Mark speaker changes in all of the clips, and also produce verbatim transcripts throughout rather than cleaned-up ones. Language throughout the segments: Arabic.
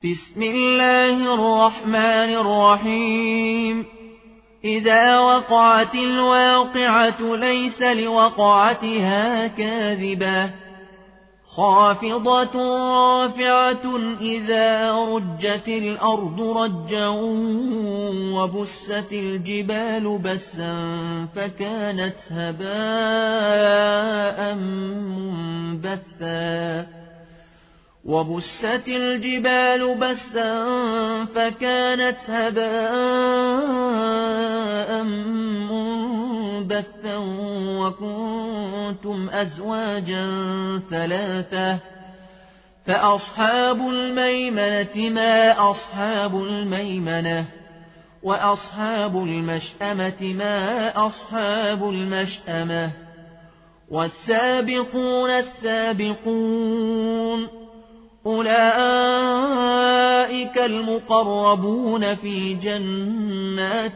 Speaker 1: بسم الله الرحمن الرحيم إذا وقعت الواقعة ليس لوقعتها كاذبة خافضة رافعة إذا رجت الأرض رجا وبست الجبال بسا فكانت هباء منبثا وبست الجبال بسا فكانت هباء منبثا وكنتم أزواجا ثلاثة فأصحاب الميمنة ما أصحاب الميمنة وأصحاب المشأمة ما أصحاب المشأمة والسابقون السابقون أولئك المقربون في جنات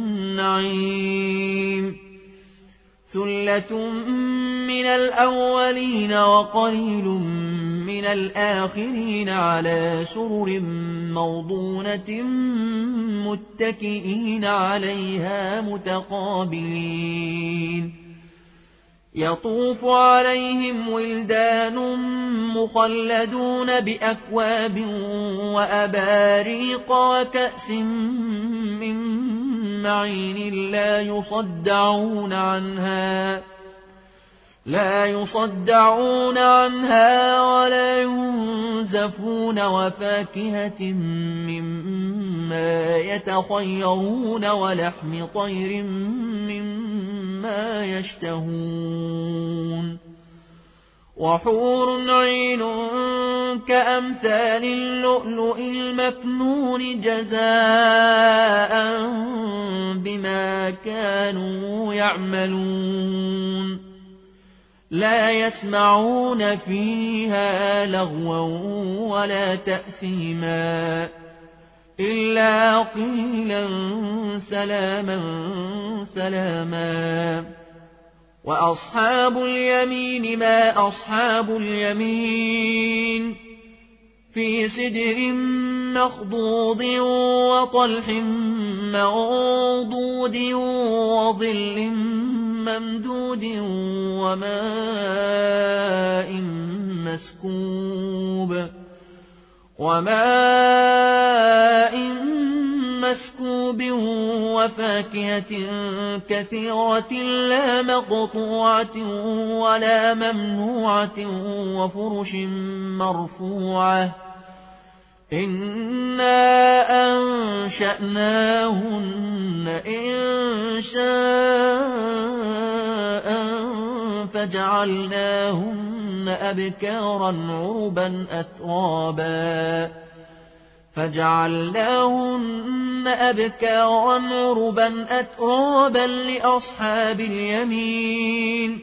Speaker 1: النعيم ثلة من الأولين وقليل من الآخرين على سرر موضونة متكئين عليها متقابلين يطوف عليهم ولدان مخلدون بأكواب وأباريق وكأس من معين لا يصدعون عنها لا يصدعون عنها ولا ينزفون وفاكهة مما يتخيرون ولحم طير مما يشتهون وحور عين كأمثال اللؤلؤ المكنون جزاء بما كانوا يعملون لا يسمعون فيها لغوا ولا تأثيما إلا قيلا سلاما سلاما وأصحاب اليمين ما أصحاب اليمين في سدر مخضود وطلح منضود وظل ممدود وماء مسكوب وماء مسكوب وفاكهة كثيرة لا مقطوعة ولا ممنوعة وفرش مرفوعة إنا أنشأناهن إنشاء فجعلناهن أبكارا عربا أترابا فجعلناهن أبكارا عربا أترابا لأصحاب اليمين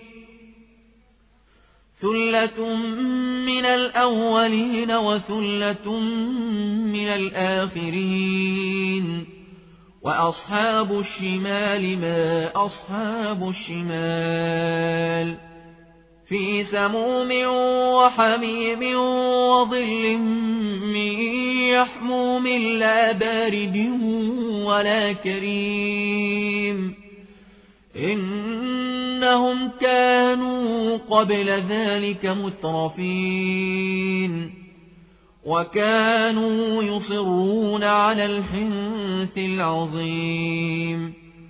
Speaker 1: ثلة من الأولين وثلة من الآخرين وأصحاب الشمال ما أصحاب الشمال في سموم وحميم وظل من يحموم لا بارد ولا كريم إنهم كانوا قبل ذلك مترفين وكانوا يصرون على الحنث العظيم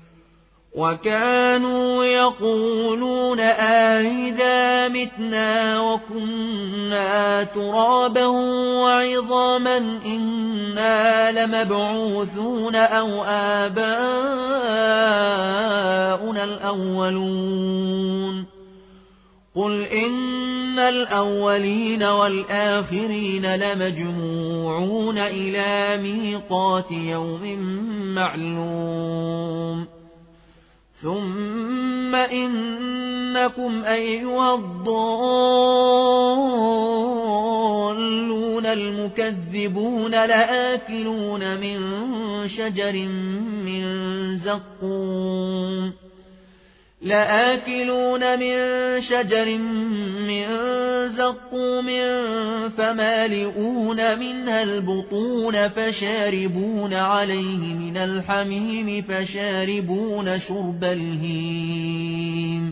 Speaker 1: وكانوا يقولون أئذا متنا وكنا ترابا وعظاما إنا لمبعوثون أو آباؤنا الأولون قل إن الأولين والآخرين لمجموعون إلى ميقات يوم معلوم ثم إنكم أيها الضالون المكذبون لآكلون من شجر من زقوم لآكلون من شجر من زقوم فمالئون منها البطون فشاربون عليه من الحميم فشاربون شرب الهيم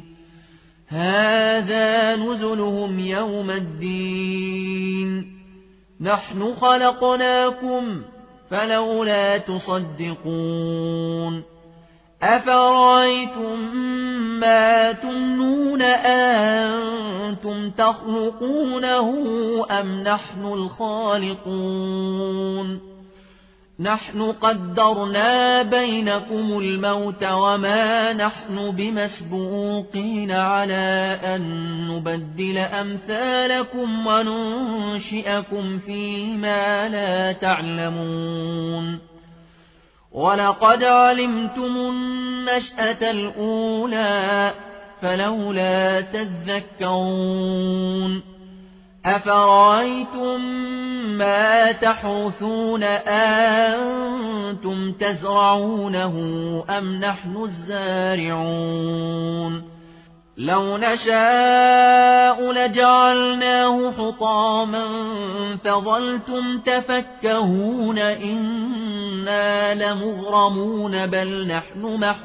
Speaker 1: هذا نزلهم يوم الدين نحن خلقناكم فلولا تصدقون أفرأيتم ما تمنون أنتم تخلقونه أم نحن الخالقون نحن قدرنا بينكم الموت وما نحن بمسبوقين على أن نبدل أمثالكم وننشئكم فيما لا تعلمون ولقد علمتم النشأة الأولى فلولا تذكرون أفرأيتم ما تحرثون أنتم تزرعونه أم نحن الزارعون لو نشاء لجعلناه حطاما فظلتم تفكهون إنا لمغرمون بل نحن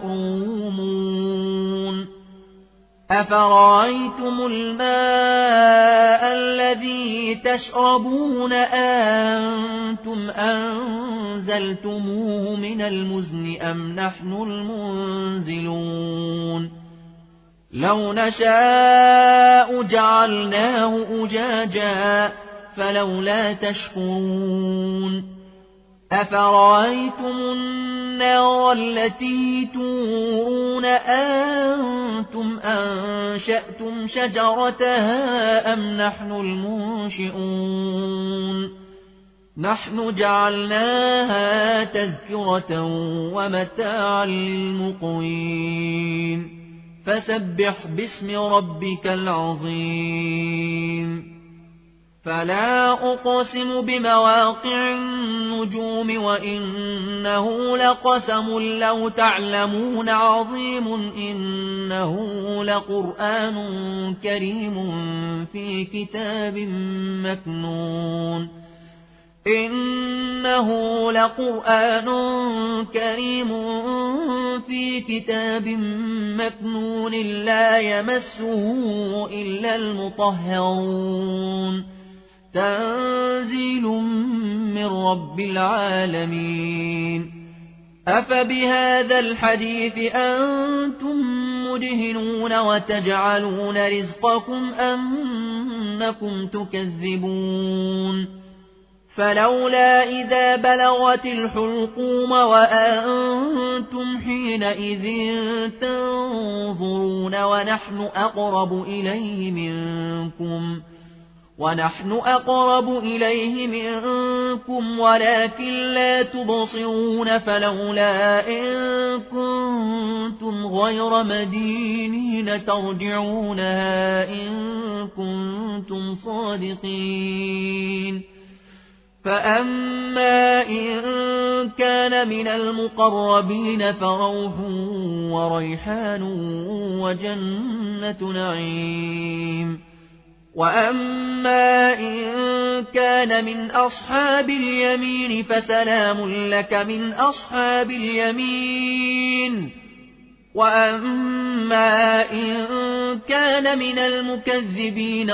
Speaker 1: محرومون أفرأيتم الماء الذي تشربون أنتم أنزلتموه من المزن أم نحن المنزلون لو نشاء جعلناه أجاجا فلولا تشكرون أفرأيتم النار التي تورون أنتم أنشأتم شجرتها أم نحن المنشئون نحن جعلناها تذكرة ومتاعا للمقوين فسبح باسم ربك العظيم فلا أقسم بمواقع النجوم وإنه لقسم لو تعلمون عظيم إنه لقرآن كريم في كتاب مكنون إنه لقرآن كريم في كتاب مكنون لا يمسه إلا المطهرون تنزيل من رب العالمين أفبهذا الحديث أنتم مدهنون وتجعلون رزقكم أنكم تكذبون فلولا إذا بلغت الحلقوم وأنتم حينئذ تنظرون ونحن أقرب إليه منكم ونحن أقرب إليه منكم ولكن لا تبصرون فلولا إن كنتم غير مدينين ترجعونها إن كنتم صادقين فأما إن كان من المقربين فروح وريحان وجنة نعيم وأما إن كان من أصحاب اليمين فسلام لك من أصحاب اليمين وأما إن كان من المكذبين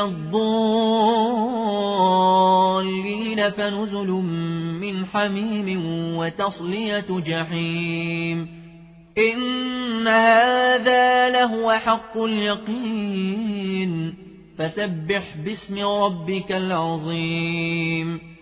Speaker 1: الضالين فنزل من حميم وتصلية جحيم إن هذا لهو حق اليقين فسبح باسم ربك العظيم